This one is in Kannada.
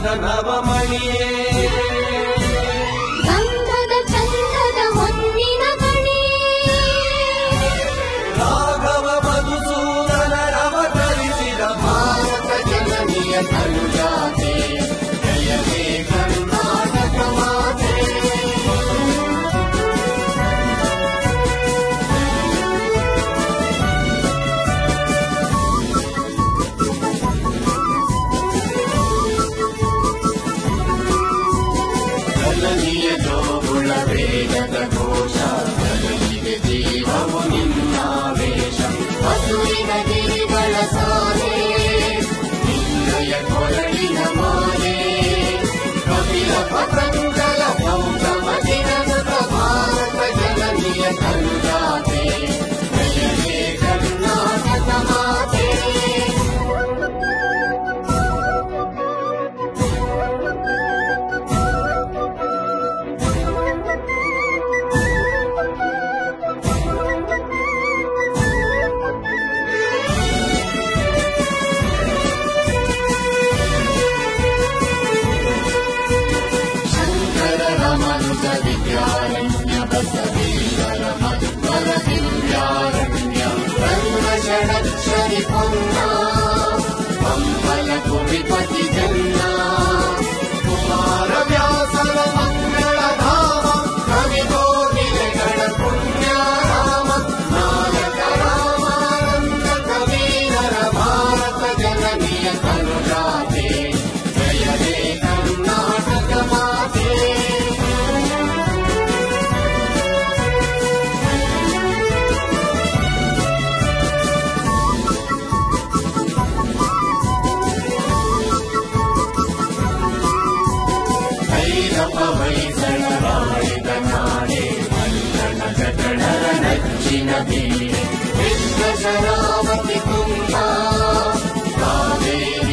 ಗಂಧದ ನವಮಣಿಯೇ ಗಂಧದ ಚಂದದ ಹೊನ್ನಿನ ಗಣಿಯೇ ರಾಘವ ಮಧುಸೂದನ ರವತರಿಸಿದ ಭಾರತ ಜನನಿಯ ತನುಜಾತೆ ಜಯವೇ ಕರ್ನಾಟಕ ಮಾತೆ ಜನನಿಯ ಜೋಗುಳ ವೇಗದ ಘೋಷ ಜನನಿಗೆ ಜೀವವು ನಿನ್ನಾವೇಶ ಹಸುರಿನ ಗಿರಿಗಳ ಸಾಲೆ ನಿನ್ನಯ ಕೊರಳಿನ ಮಾಲೆ ಕಪಿಲ ಪತಂಜಲ ಗೌತಮ ದಿನದ ಭಾರತ ಜನನಿಯ ತನುಜಾತೆ ಜಯವೇ ಕರ್ನಾಟಕ ಮಾತೆ ವಿದ್ಯಾರಣ್ಯ ಬಸವೇಶ್ವರ ಮಧ್ವರ ದಿವ್ಯಾರಣ್ಯ ಷಡಕ್ಷರಿ ಪುಣ್ಯ ಪಂಪಲ ಕುಡಿಪತಿ ಜನ್ನ ಕುಮಾರ ವ್ಯಾಸರ ಮಂಗಳ ಧಾಮ ಕವಿ ಗೋಗಿಲೆಗಳ ಪುಣ್ಯ ರಾಮ ನಾಯಕ ರಾಮಾನಂದ ಕವೀರರ ಭಾರತ ಜನನಿಯ ತನುಜಾತೆ ಜಯವೇ ಕರ್ನಾಟಕ ಮಾತೆ ವೈಸಳರಾಳಿದ ನಾಡೆ ಮಲ್ಲನ ಜಗಳರ ನಚ್ಚಿನ ಬೀಡೆ ವಿಶ್ವ ಶರಾವತಿ ಕುಂಭ ಕಾವೇರಿ